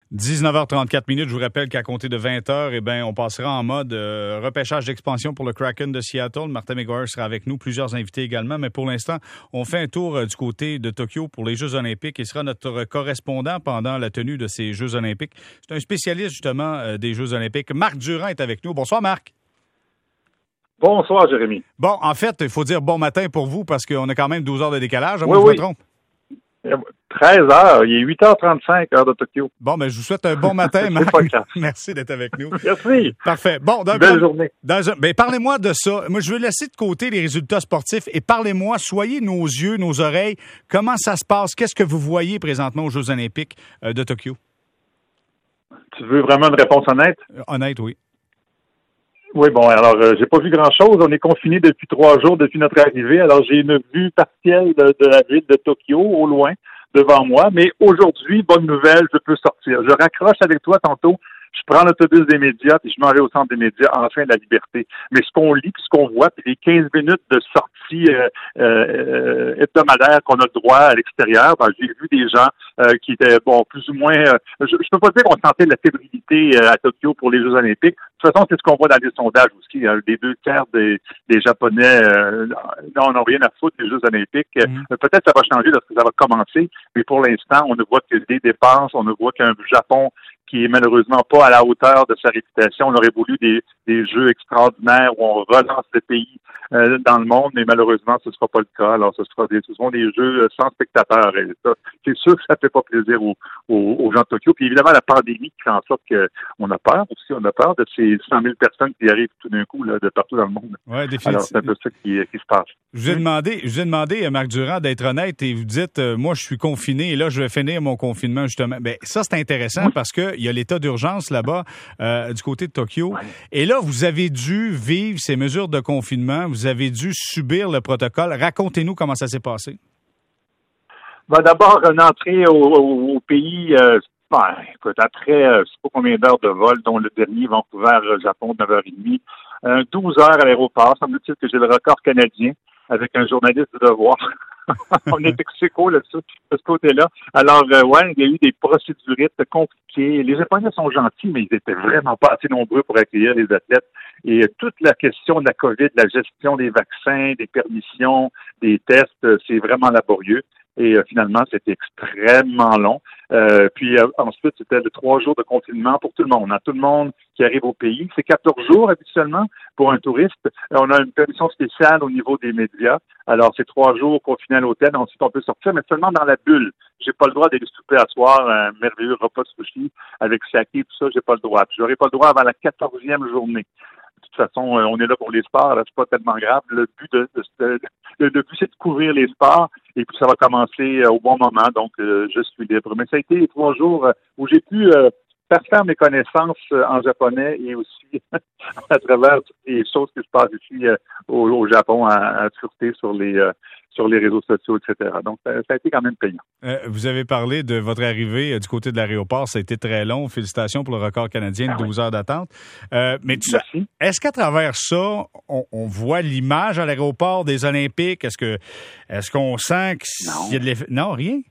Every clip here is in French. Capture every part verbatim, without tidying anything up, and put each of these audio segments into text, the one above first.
dix-neuf heures trente-quatre minutes. Je vous rappelle qu'à compter de vingt heures, eh ben, on passera en mode euh, repêchage d'expansion pour le Kraken de Seattle. Martin McGuire sera avec nous, plusieurs invités également. Mais pour l'instant, on fait un tour euh, du côté de Tokyo pour les Jeux olympiques. Il sera notre correspondant pendant la tenue de ces Jeux olympiques. C'est un spécialiste, justement, euh, des Jeux olympiques. Marc Durand est avec nous. Bonsoir, Marc. Bonsoir, Jérémy. Bon, en fait, il faut dire bon matin pour vous parce qu'on a quand même douze heures de décalage. Oui, moi, oui. Je me trompe. treize heures. Il est huit heures trente-cinq, heure de Tokyo. Bon, ben, je vous souhaite un bon matin, Marc. Merci d'être avec nous. Merci. Parfait. Bon, donc, belle journée. Dans un, ben, parlez-moi de ça. Moi, je veux laisser de côté les résultats sportifs et parlez-moi, soyez nos yeux, nos oreilles. Comment ça se passe? Qu'est-ce que vous voyez présentement aux Jeux olympiques euh, de Tokyo? Tu veux vraiment une réponse honnête? Euh, honnête, oui. Oui, bon, alors, euh, j'ai pas vu grand-chose. On est confinés depuis trois jours depuis notre arrivée. Alors, j'ai une vue partielle de, de la ville de Tokyo, au loin, devant moi. Mais aujourd'hui, bonne nouvelle, je peux sortir. Je raccroche avec toi tantôt. Je prends l'autobus des médias, puis je m'en vais au centre des médias, enfin la liberté. Mais ce qu'on lit, puis ce qu'on voit, puis les quinze minutes de sortie euh, euh, hebdomadaire qu'on a le droit à l'extérieur, ben, j'ai vu des gens euh, qui étaient, bon, plus ou moins... Euh, je, je peux pas dire qu'on sentait de la fébrilité euh, à Tokyo pour les Jeux olympiques. De toute façon, c'est ce qu'on voit dans les sondages aussi. Hein. Les deux tiers des, des Japonais euh, n'ont rien à foutre des Jeux olympiques. Mmh. Euh, peut-être que ça va changer lorsque ça va commencer, mais pour l'instant, on ne voit que des dépenses, on ne voit qu'un Japon qui est malheureusement pas à la hauteur de sa réputation. On aurait voulu des, des jeux extraordinaires où on relance le pays euh, dans le monde, mais malheureusement, ce ne sera pas le cas. Alors, ce sera des, ce seront des jeux sans spectateurs. Et ça, c'est sûr que ça fait pas plaisir aux, aux, aux gens de Tokyo. Puis évidemment, la pandémie qui fait en sorte qu'on a peur aussi. On a peur de ces cent mille personnes qui arrivent tout d'un coup là, de partout dans le monde. Ouais, définitivement. Alors, c'est un peu ça qui, qui se passe. Je vous ai demandé, je vous ai demandé, Marc Durand, d'être honnête et vous dites, euh, moi, je suis confiné et là, je vais finir mon confinement, justement. Ben, ça, c'est intéressant oui. parce que il y a l'état d'urgence là-bas, euh, du côté de Tokyo. Ouais. Et là, vous avez dû vivre ces mesures de confinement. Vous avez dû subir le protocole. Racontez-nous comment ça s'est passé. Ben, d'abord, une entrée au, au, au pays, euh, ben, écoute, après, euh, je sais pas combien d'heures de vol, dont le dernier, Vancouver-Japon, neuf heures trente, euh, douze heures à l'aéroport. Semble-t-il que j'ai le record canadien avec un journaliste de devoir. On est ex aequo là-dessus, de ce côté-là. Alors, euh, ouais, il y a eu des procédurites compliquées. Les Japonais sont gentils, mais ils étaient vraiment pas assez nombreux pour accueillir les athlètes. Et euh, toute la question de la COVID, de la gestion des vaccins, des permissions, des tests, euh, c'est vraiment laborieux. Et euh, finalement, c'était extrêmement long. Euh, puis euh, ensuite, c'était le trois jours de confinement pour tout le monde. Hein. Tout le monde qui arrive au pays. C'est quatorze jours habituellement pour un touriste. Euh, on a une permission spéciale au niveau des médias. Alors, c'est trois jours confinés à l'hôtel. Ensuite, on peut sortir, mais seulement dans la bulle. J'ai pas le droit d'aller souper à soir, un merveilleux repas de sushi avec saké, tout ça, j'ai pas le droit. Puis, j'aurai pas le droit avant la quatorzième journée. De toute façon, on est là pour les sports, là, c'est pas tellement grave. Le but de, de, de le, le but, c'est de couvrir les sports et puis ça va commencer au bon moment, donc euh, je suis libre. Mais ça a été les trois jours où j'ai pu euh, faire faire mes connaissances en japonais et aussi à travers toutes les choses qui se passent ici euh, au, au Japon à, à sûreté sur les euh, sur les réseaux sociaux, et cetera. Donc, ça, ça a été quand même payant. Euh, vous avez parlé de votre arrivée euh, du côté de l'aéroport. Ça a été très long. Félicitations pour le record canadien de ah, douze oui. heures d'attente. Euh, mais tout ça, est-ce qu'à travers ça, on, on voit l'image à l'aéroport des Olympiques? Est-ce que est-ce qu'on sent qu'il y a de l'effet? Non, rien?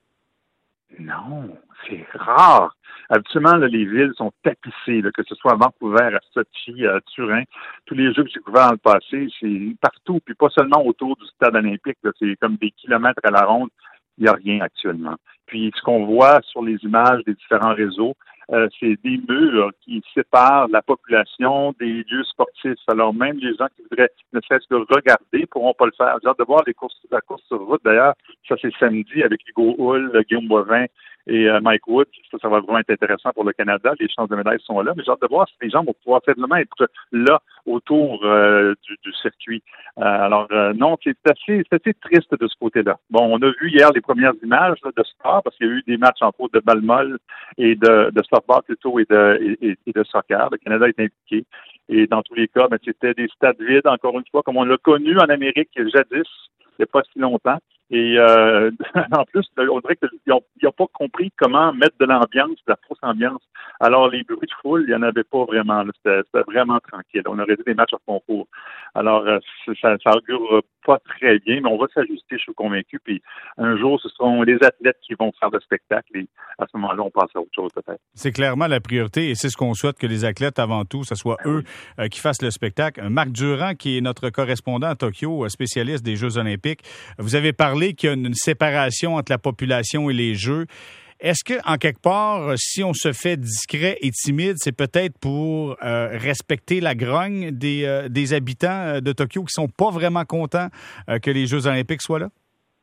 Non, c'est rare. Habituellement, là, les villes sont tapissées, là, que ce soit à Vancouver, à Sochi, à Turin. Tous les jeux que j'ai couverts dans le passé, c'est partout, puis pas seulement autour du stade olympique. Là, c'est comme des kilomètres à la ronde. Il n'y a rien actuellement. Puis ce qu'on voit sur les images des différents réseaux, euh, c'est des murs qui séparent la population des lieux sportifs. Alors même les gens qui voudraient ne serait-ce que regarder ne pourront pas le faire. J'ai hâte de voir les courses, la course sur route. D'ailleurs, ça c'est samedi avec Hugo Hull, Guillaume Boivin et euh, Mike Wood. Ça, ça va vraiment être intéressant pour le Canada. Les chances de médailles sont là. Mais j'ai hâte de voir si les gens vont pouvoir faiblement être là autour euh, du, du circuit. Euh, alors euh, non, c'est assez, c'est assez triste de ce côté-là. Bon, on a vu hier les premières images là, de sport parce qu'il y a eu des matchs entre autres de balle molle et de, de softball plutôt et de, et, et de soccer. Le Canada est impliqué. Et dans tous les cas, ben, c'était des stades vides, encore une fois, comme on l'a connu en Amérique jadis, il n'y a pas si longtemps. Et euh, en plus, on dirait qu'ils n'ont pas compris comment mettre de l'ambiance, de la fausse ambiance. Alors, les bruits de foule, il n'y en avait pas vraiment. C'était, c'était vraiment tranquille. On aurait dit des matchs à concours. Alors, ça, ça augure pas très bien, mais on va s'ajuster, je suis convaincu. Puis un jour, ce seront les athlètes qui vont faire le spectacle et à ce moment-là, on passe à autre chose peut-être. C'est clairement la priorité et c'est ce qu'on souhaite, que les athlètes, avant tout, ce soit eux euh, qui fassent le spectacle. Marc Durand, qui est notre correspondant à Tokyo, spécialiste des Jeux olympiques, vous avez parlé qu'il y a une séparation entre la population et les Jeux. Est-ce que, en quelque part, si on se fait discret et timide, c'est peut-être pour euh, respecter la grogne des, euh, des habitants de Tokyo qui sont pas vraiment contents euh, que les Jeux olympiques soient là?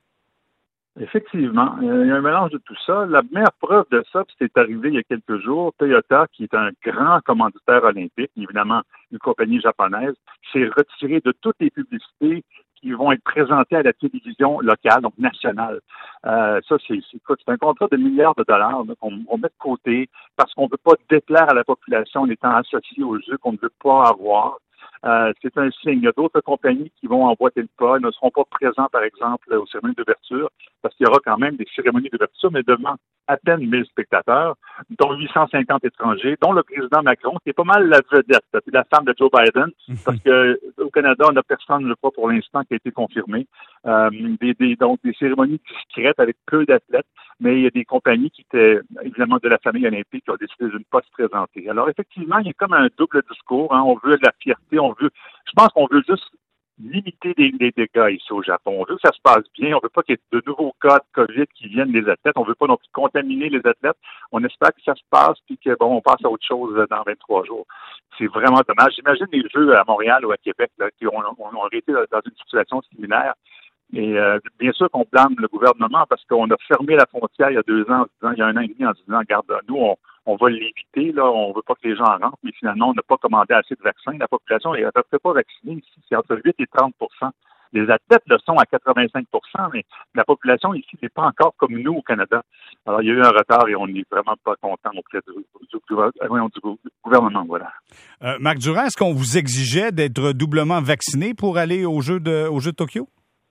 Effectivement, il y a un mélange de tout ça. La meilleure preuve de ça, puis c'est arrivé il y a quelques jours, Toyota, qui est un grand commanditaire olympique, évidemment une compagnie japonaise, s'est retiré de toutes les publicités qui vont être présentées à la télévision locale, donc nationale. Euh, ça, c'est, c'est, c'est un contrat de milliards de dollars là, qu'on on met de côté parce qu'on ne veut pas déplaire à la population en étant associé aux Jeux qu'on ne veut pas avoir. Euh, c'est un signe. Il y a d'autres compagnies qui vont emboîter le pas. Ils ne seront pas présents, par exemple, aux cérémonies d'ouverture, parce qu'il y aura quand même des cérémonies d'ouverture, mais devant à peine mille spectateurs, dont huit cent cinquante étrangers, dont le président Macron, qui est pas mal la vedette, c'est la femme de Joe Biden, parce que au Canada, on n'a personne, je crois, pour l'instant, qui a été confirmé. Euh, des, des, donc, des cérémonies discrètes avec peu d'athlètes, mais il y a des compagnies qui étaient, évidemment, de la famille olympique qui ont décidé de ne pas se présenter. Alors, effectivement, il y a comme un double discours. Hein. On veut de la fierté, on veut, je pense qu'on veut juste limiter les, les dégâts ici au Japon. On veut que ça se passe bien. On veut pas qu'il y ait de nouveaux cas de COVID qui viennent des athlètes. On veut pas non plus contaminer les athlètes. On espère que ça se passe puis que bon, on passe à autre chose dans vingt-trois jours. C'est vraiment dommage. J'imagine les Jeux à Montréal ou à Québec là, qui ont, ont, ont été dans une situation similaire. Et euh, bien sûr qu'on blâme le gouvernement parce qu'on a fermé la frontière il y a deux ans, en disant, il y a un an et demi en disant, regarde, nous, on, on va l'éviter, là, on veut pas que les gens rentrent, mais finalement, on n'a pas commandé assez de vaccins. La population est à peu près pas vaccinée ici, c'est entre huit et trente pour cent. Les athlètes le sont à quatre-vingt-cinq pour cent, mais la population ici n'est pas encore comme nous au Canada. Alors, il y a eu un retard et on n'est vraiment pas content auprès du, du, du, du gouvernement. Voilà. Euh, Marc Durand, est-ce qu'on vous exigeait d'être doublement vacciné pour aller aux Jeux de, aux Jeux de Tokyo?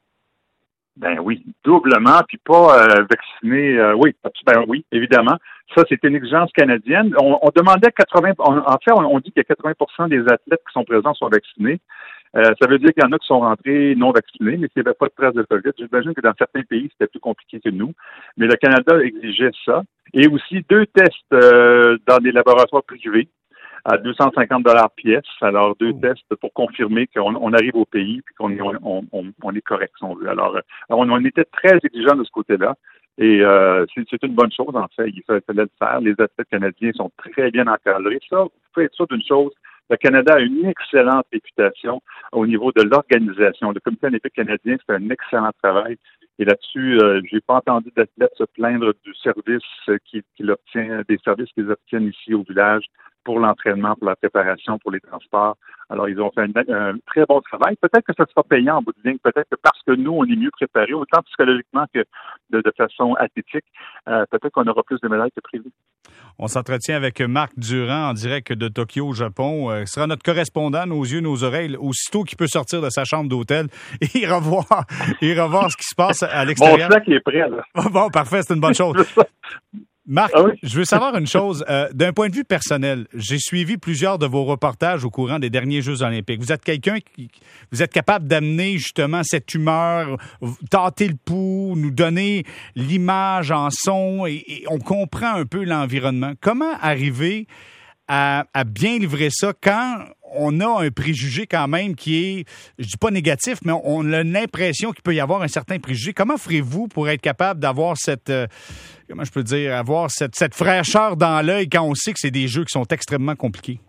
Ben oui, doublement, puis pas euh, vacciné. Euh, oui, ben oui, évidemment. Ça, c'est une exigence canadienne. On, on demandait quatre-vingts. On, en fait, on, on dit que quatre-vingts pour cent des athlètes qui sont présents sont vaccinés. Euh, ça veut dire qu'il y en a qui sont rentrés non vaccinés, mais qu'il n'y avait pas de trace de COVID. J'imagine que dans certains pays, c'était plus compliqué que nous. Mais le Canada exigeait ça. Et aussi deux tests euh, dans des laboratoires privés à deux cent cinquante dollars pièce. Alors, deux oh. tests pour confirmer qu'on on arrive au pays puis qu'on on, on, on est correct, si on veut. Alors, on, on était très exigeants de ce côté-là. Et euh, c'est, c'est une bonne chose, en fait. Il fallait le faire. Les athlètes canadiens sont très bien encadrés. Ça, vous pouvez être sûr d'une chose. Le Canada a une excellente réputation au niveau de l'organisation. Le Comité olympique canadien fait un excellent travail. Et là-dessus, euh, j'ai pas entendu d'athlètes se plaindre du service qu'il, qu'il obtient, des services qu'ils obtiennent ici au village pour l'entraînement, pour la préparation, pour les transports. Alors, ils ont fait un, un très bon travail. Peut-être que ça sera payant en bout de ligne. Peut-être que parce que nous, on est mieux préparés, autant psychologiquement que de, de façon athlétique, euh, peut-être qu'on aura plus de médailles que prévu. On s'entretient avec Marc Durand en direct de Tokyo, au Japon. Euh, il sera notre correspondant, nos yeux, nos oreilles, aussitôt qu'il peut sortir de sa chambre d'hôtel et revoir, et revoir ce qui se passe à l'extérieur. Mon sac est prêt, là. Bon, parfait, c'est une bonne chose. Marc, ah oui? Je veux savoir une chose. Euh, d'un point de vue personnel, j'ai suivi plusieurs de vos reportages au courant des derniers Jeux olympiques. Vous êtes quelqu'un qui... Vous êtes capable d'amener justement cette humeur, tâter le pouls, nous donner l'image en son et, et on comprend un peu l'environnement. Comment arriver à, à bien livrer ça quand on a un préjugé quand même qui est, je dis pas négatif, mais on a l'impression qu'il peut y avoir un certain préjugé. Comment ferez-vous pour être capable d'avoir cette... Euh, comment je peux dire, avoir cette, cette fraîcheur dans l'œil quand on sait que c'est des jeux qui sont extrêmement compliqués?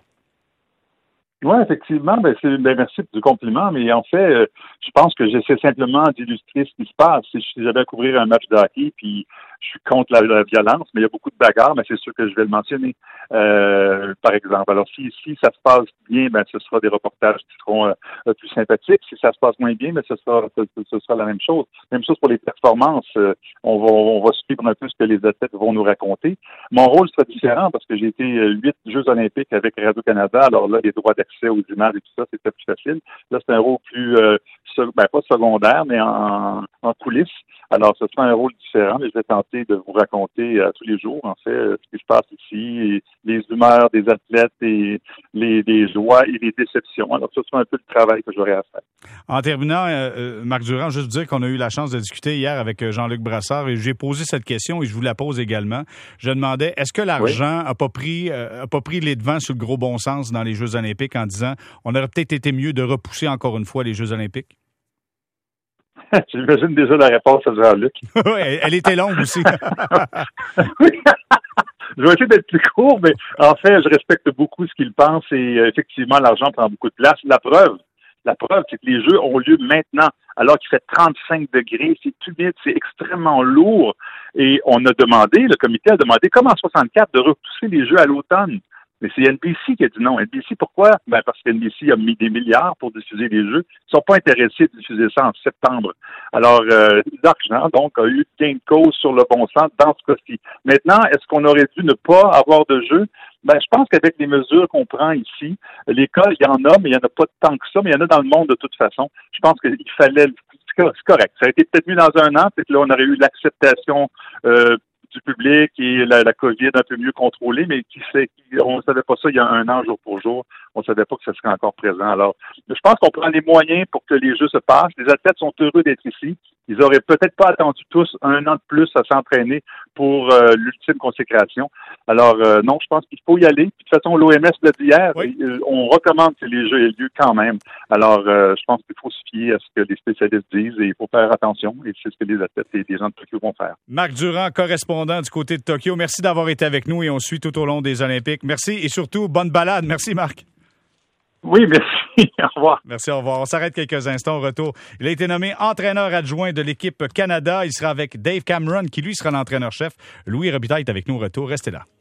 Oui, effectivement, ben c'est ben merci du compliment, mais en fait, euh, je pense que j'essaie simplement d'illustrer ce qui se passe. Si j'avais à couvrir un match de hockey, puis je suis contre la, la violence, mais il y a beaucoup de bagarres, mais c'est sûr que je vais le mentionner, euh, par exemple. Alors, si, si ça se passe bien, ben, ce sera des reportages qui seront euh, plus sympathiques. Si ça se passe moins bien, ben, ce sera, ce, ce sera la même chose. Même chose pour les performances. Euh, on va, on va suivre un peu ce que les athlètes vont nous raconter. Mon rôle sera différent parce que j'ai été huit Jeux olympiques avec Radio-Canada. Alors là, les droits d'accès aux images et tout ça, c'était plus facile. Là, c'est un rôle plus, euh, ben, pas secondaire, mais en, en coulisses. Alors, ce sera un rôle différent, mais je vais tenter de vous raconter euh, tous les jours, en fait, euh, ce qui se passe ici, et les humeurs des athlètes et les, les joies et les déceptions. Alors, ce sera un peu le travail que j'aurai à faire. En terminant, euh, Marc Durand, juste dire qu'on a eu la chance de discuter hier avec Jean-Luc Brassard et j'ai posé cette question et je vous la pose également. Je demandais, est-ce que l'argent oui. a pas pris, euh, a pas pris les devants sur le gros bon sens dans les Jeux olympiques en disant, on aurait peut-être été mieux de repousser encore une fois les Jeux olympiques? J'imagine déjà la réponse à Jean-Luc. Oui, elle était longue aussi. Oui. Je vais essayer d'être plus court, mais en fait, je respecte beaucoup ce qu'il pense et euh, effectivement, l'argent prend beaucoup de place. La preuve, la preuve, c'est que les Jeux ont lieu maintenant, alors qu'il fait trente-cinq degrés, c'est humide, c'est extrêmement lourd. Et on a demandé, le comité a demandé, comme en soixante-quatre, de repousser les Jeux à l'automne. Mais c'est N B C qui a dit non. N B C, pourquoi? Ben parce que N B C a mis des milliards pour diffuser les Jeux. Ils sont pas intéressés de diffuser ça en septembre. Alors, euh, l'argent, donc, a eu gain de cause sur le bon sens dans ce cas-ci. Maintenant, est-ce qu'on aurait dû ne pas avoir de Jeux? Ben, je pense qu'avec les mesures qu'on prend ici, les cas, il y en a, mais il n'y en a pas tant que ça, mais il y en a dans le monde de toute façon. Je pense qu'il fallait... C'est correct. Ça a été peut-être mieux dans un an, c'est que là, on aurait eu l'acceptation euh, du public et la, la COVID un peu mieux contrôlée, mais qui sait, qui, on ne savait pas ça il y a un an, jour pour jour. On ne savait pas que ça serait encore présent. Alors, je pense qu'on prend les moyens pour que les Jeux se passent. Les athlètes sont heureux d'être ici. Ils auraient peut-être pas attendu tous un an de plus à s'entraîner pour euh, l'ultime consécration. Alors, euh, non, je pense qu'il faut y aller. Puis, de toute façon, l'O M S l'a dit hier, oui. On recommande que les Jeux aient lieu quand même. Alors, euh, je pense qu'il faut se fier à ce que les spécialistes disent et il faut faire attention. Et c'est ce que les athlètes et les gens de Tokyo vont faire. Marc Durand, correspondant du côté de Tokyo, merci d'avoir été avec nous et on suit tout au long des Olympiques. Merci et surtout, bonne balade. Merci, Marc. Oui, merci. Au revoir. Merci, au revoir. On s'arrête quelques instants au retour. Il a été nommé entraîneur adjoint de l'équipe Canada. Il sera avec Dave Cameron, qui lui sera l'entraîneur-chef. Louis Robitaille est avec nous au retour. Restez là.